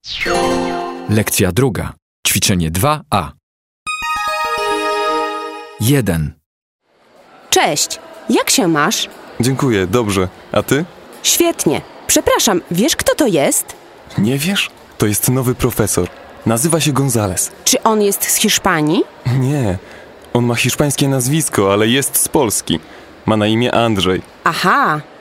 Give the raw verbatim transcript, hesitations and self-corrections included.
Lekcja druga. Ćwiczenie dwa a. jeden. Cześć, jak się masz? Dziękuję, dobrze. A ty? Świetnie. Przepraszam, wiesz kto to jest? Nie wiesz? To jest nowy profesor. Nazywa się Gonzales. Czy on jest z Hiszpanii? Nie, on ma hiszpańskie nazwisko, ale jest z Polski. Ma na imię Andrzej. Aha,